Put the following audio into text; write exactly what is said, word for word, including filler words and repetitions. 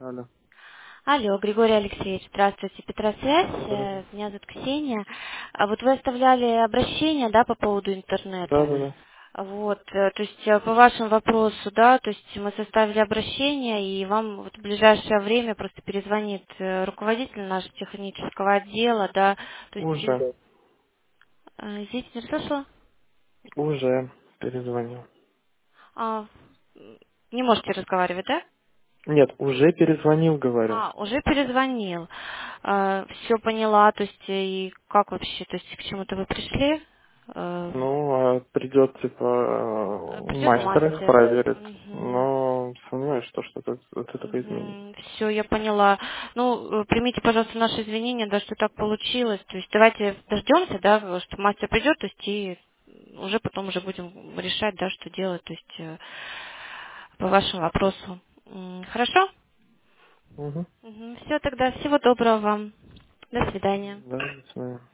Алло. Алло, Григорий Алексеевич, здравствуйте, Петросвязь, Здравствуйте. э, меня зовут Ксения. А вот вы оставляли обращение, да, по поводу Да, интернета. да, да. Вот, э, то есть э, по вашему вопросу, да, то есть мы составили обращение, и вам вот в ближайшее время просто перезвонит э, руководитель нашего технического отдела, да, то есть, Уже. э, извините, не слышала? Уже перезвонил. А, не можете разговаривать, да? Нет, уже перезвонил, говорю. А, уже перезвонил. Все поняла, то есть э, и как вообще, то есть к чему-то вы пришли? Э, Ну, а придет, типа, э, Придет мастер их мастер. проверит. Но сомневаюсь, что что-то от этого изменится. Все, я поняла. Ну, э, примите, пожалуйста, наши извинения, да, что так получилось. То есть давайте дождемся, да, что мастер придет, то есть и уже потом уже будем решать, да, что делать, то есть э, по вашему вопросу. М, Хорошо? Угу. Все, тогда всего доброго вам. До свидания. Да, не знаю.